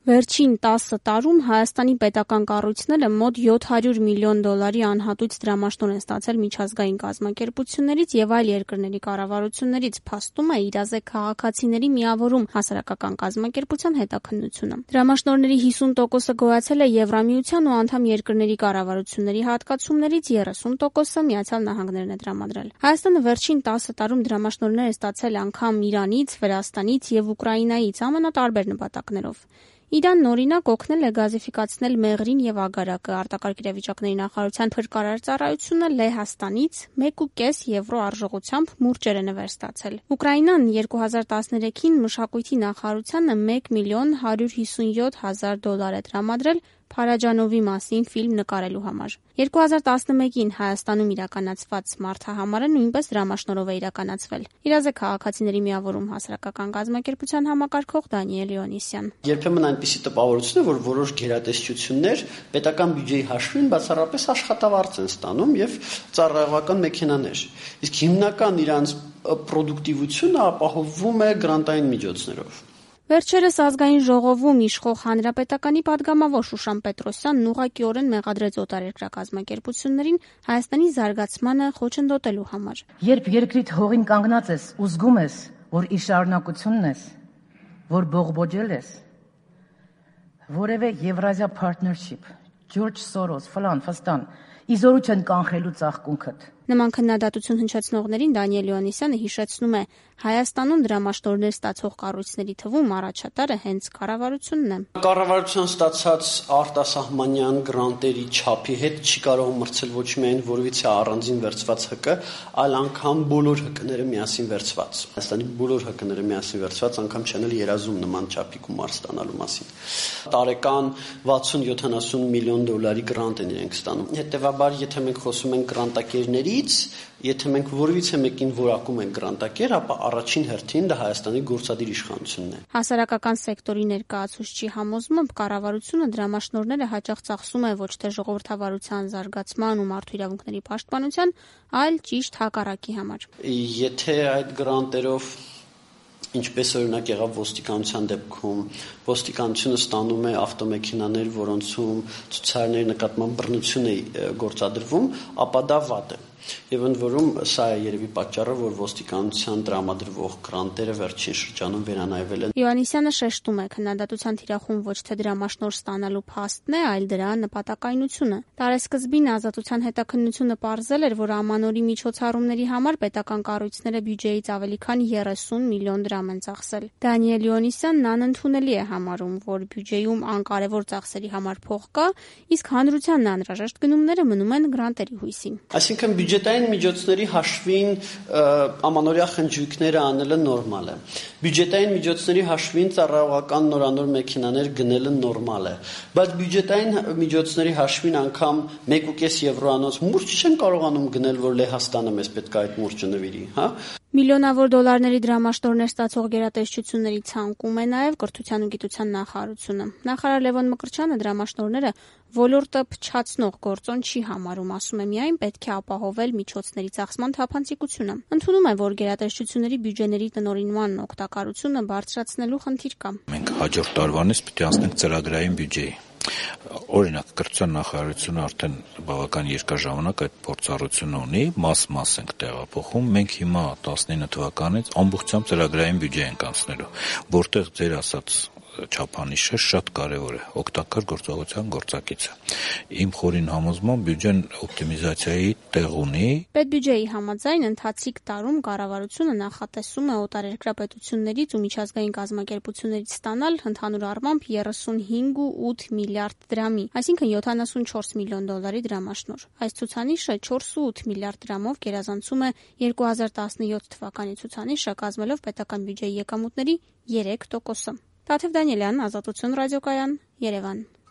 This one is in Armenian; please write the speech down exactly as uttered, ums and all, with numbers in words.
Վերջին տասը տարում Հայաստանի պետական կառույցները մոտ յոթ հարյուր միլիոն դոլարի անհատույց դրամաշնորհ են ստացել միջազգային կազմակերպություններից և այլ երկրների կառավարություններից, փաստում է «Իրազեկ քաղաքացիների միավորում» հասարակական կազմակերպության հետաքննությունը։ Դրամաշնորհների հիսուն տոկոսը գոյացել է Եվրամիության ու անդամ երկրների կառավարությունների հատկացումներից, երեսուն տոկոսը Միացյալ Նահանգներն է տրամադրել։ Հայաստանը վերջին տասը տարում դրամաշնորհներ է ստացել անգամ Իրանից, Վրաստանից և Ուկրաինայից ամենատարբեր նպատակներով։ Իրանն, օրինակ, օգնել է գազიფիկացնել Մեղրին և Ագարակը, արտակարգ իրավիճակների նախարարության փրկարար ծառայությունը Լեհաստանից մեկ ու կես եվրո արժողությամբ մուրճեր է նվեր ստացել։ Ուկրաինան երկու հազար տասներեքին մշակույթի նախարարությանը մեկ միլիոն հարյուր հիսունյոթ հազար դոլար է տրամադրել Փարաջանովի մասին ֆիլմ նկարելու համար։ երկու հազար տասնմեկին Հայաստանում իրականացված մարդահամարը նույնպես դրամաշնորհով է իրականացվել։ «Իրազեկ քաղաքացիների միավորում» հասարակական կազմակերպության համակարգող Դանիել Իոնիսյան։ Երբեմն այնպիսի տպավորություն է, որ որոշ գերատեսչություններ պետական բյուջեի հաշվին բացառապես աշխատավարձ են ստանում եւ ծառայողական մեքենաներ։ Իսկ հիմնական իրանց պրոդուկտիվությունը ապահովվում է գրանտային միջոցներով։ Վերջերս ազգային ժողովում իշխող հանրապետականի падգամավոր Շուշան Պետրոսյանն ուղղակիորեն մեղադրեց օտարերկրյա կազմակերպություններին Հայաստանի զարգացմանը խոչընդոտելու համար։ Երբ երկրիդ հողին կանգնած ես ու զգում ես, որ իր շարունակությունն ես, որ բողբոջել ես, որևէ Եվրազիա Partnership, Ջորջ Սորոս, ֆլան, ֆստան, իզորու չեն կանխելու ծաղկունքդ։ Նման քննադատություն հնչեցնողներին Դանիել Իոնիսյանը հիշեցնում է Հայաստանում դրամաշնորհներ ստացող կառույցների թվում առաջատարը հենց կառավարությունն է։ Կառավարության ստացած արտասահմանյան գրանտերի չափի հետ չի կարող մրցել ոչ միայն որևիցե առանձին վերցված հկը, այլ անգամ բոլոր հկները միասին վերցված։ Հայաստանի բոլոր հկները միասին վերցված անգամ չեն էլ երազում նման չափի գումար ստանալու մասին։ Տարեկան վաթսուն յոթանասուն միլիոն դոլարի գրանտ են իրենք ստանում։ Հետևաբար, եթե մենք խոսում ենք գրանտակերների Եթե մենք որևիցե մեկին որակում ենք գրանտակեր, ապա առաջին հերթին դա Հայաստանի գործադիր իշխանությունն է։ Հասարակական սեկտորի ներկայացուցչի համոզմամբ կառավարությունը դրամաշնորհները հաճախ ծախսում է ոչ թե ժողովրդավարության զարգացման ու մարդու իրավունքների պաշտպանության, այլ ճիշտ հակառակի համար։ Եթե այդ գրանտերով ինչպես օրինակ եղավ ոստիկանության դեպքում, ոստիկանությունը ստանում է ավտոմեքենաներ, որոնցում ցուցարարների նկատմամբ բռնություն է գործադրվում, ապա դա վատ է։ Եվ ընդ որում սա է երևի պատճառը, որ ոստիկանության տրամադրվող գրանտերը վերջին շրջանում վերանայվել են։ Իոնիսյանը շեշտում է, քննադատության թիրախում ոչ թե դրամաշնորհ ստանալու փաստն է, այլ դրա նպատակայնությունը։ Տարեսկզբին Ազատության հետաքննությունը պարզել էր, որ ամանորի միջոցառումների համար պետական կառույցները բյուջեից ավելի քան երեսուն միլիոն դրամ են ծախսել։ Դանիել Իոնիսյանն անընդունելի է համարում, որ բյուջեում անկարևոր ծախսերի համար փող կա, իսկ հանրությանն անհրաժեշտ գնումները մնում են գրանտերի հույսին։ Այսինքն բյուջետային միջոցների հաշվին ամանորյա խնջույքները անելը նորմալ է։ Բյուջետային միջոցների հաշվին ծառայողական նորանոր մեքենաներ գնելը նորմալ է։ Բայց բյուջետային միջոցների հաշվին անգամ մեկ ու կես եվրոանոց մուրճ չեն կարողանում գնել, որ Լեհաստանը մեզ պետք է այդ մուրճը նվիրի, հա։ Միլիոնավոր դոլարների դրամաշնորհներ ստացող գերատեսչությունների ցանկում է նաև կրթության ու գիտության նախարարությունը։ Նախարար Լևոն Մկրտչյանը դրամաշնորհները ոլորտը փչացնող գործոն չի համարում, ասում է միայն պետք է ապահովել միջոցների ծախսման թափանցիկությունը։ Ընդունում է, որ գերատեսչությունների բյուջեների տնօրինման օգտակարությունը բարձրացնելու խնդիր կա։ Մենք հաջորդ տարվանից պետք է անցնենք ծրագրային բյուջեի։ Օրինակ, կրթության նախարարությունը արդեն բավական երկար ժամանակ այդ փորձառությունը ունի, մաս-մաս ենք տեղափոխում։ Մենք հիմա տասնինը թվականից ամբողջությամբ ծրագրային բյուջե ենք անցնելու, որտեղ ձեր ասած չափանիշը շատ կարևոր է, օգտակար գործողության գործակիցը։ Իմ խորին համոզմամբ բյուջեն օպտիմիզացիայի տեղ ունի։ Պետբյուջեի համաձայն ընթացիկ տարում կառավարությունը նախատեսում է օտարերկրյա պետություններից ու միջազգային կազմակերպություններից ստանալ ընդհանուր առմամբ երեսունհինգ ու ութ միլիարդ դրամի, այսինքն յոթանասունչորս միլիոն դոլարի դրամաշնորհ։ Այս ցուցանիշը չորս ու ութ միլիարդ դրամով գերազանցում է երկու հազար տասնյոթ թվականի ցուցանիշը, կազմելով պետական բյուջեի եկամուտների երեք տոկոսը։ Տաթև Դանիելյան, Ազատություն ռադիոկայան, Երևան։